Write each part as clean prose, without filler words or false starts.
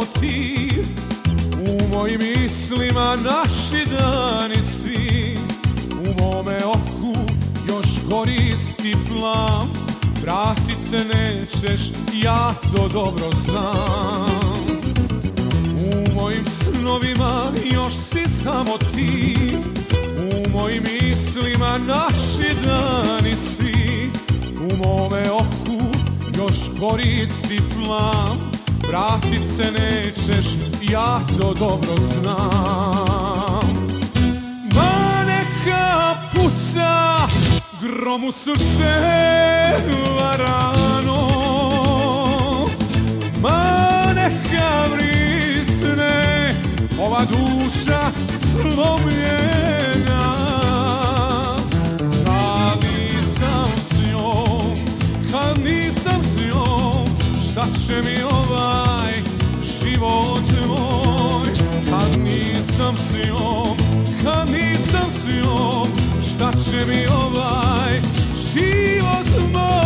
samo ti. U mojim mislima naši dani svi, u mome oku još gori isti plan. Vratit se nećeš, ja to dobro znam. U mojim snovima još si samo ti, u mojim mislima naši dani svi, u mome oku još gori isti plan. Vratit se nećeš, ja to dobro znam. Ma neka puca grom u srce varano, ma neka vrisne ova duša slomljena. Kad nisam s njom, kad nisam s njom, šta će mi ovaj život moj? Kad nisam s njom, kad nisam s njom, šta će mi ovaj život moj?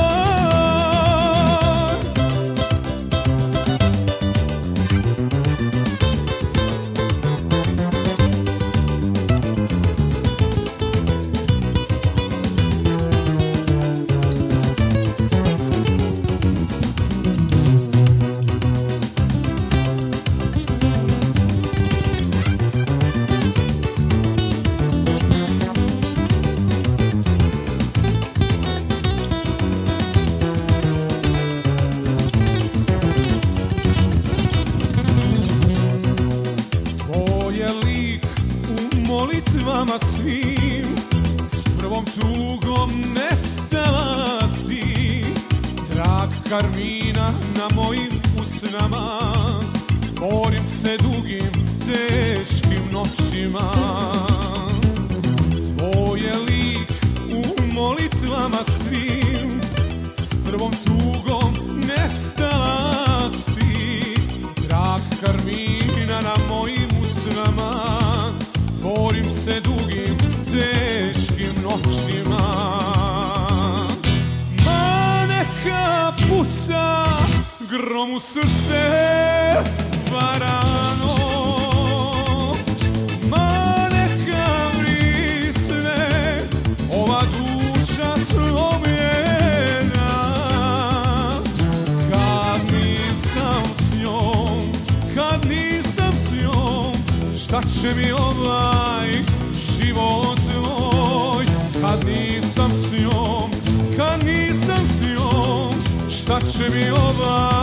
Molitvama svim, s prvom tugom nestala si. Trag karmina na mojim usnama, borim se dugim, teškim noćima. Tvoj je lik u molitvama svim, s prvom tugom nestala si. Trag karmina na mojim usnama, borim se dugim, teškim noćima. Ma neka puca grom u srce varano, ma neka vrisne ova duša slomljena. Kad nisam s njom, kad nisam s njom, šta će mi ovaj život moj? Kad nisam s njom, kad nisam s njom, šta će mi ovaj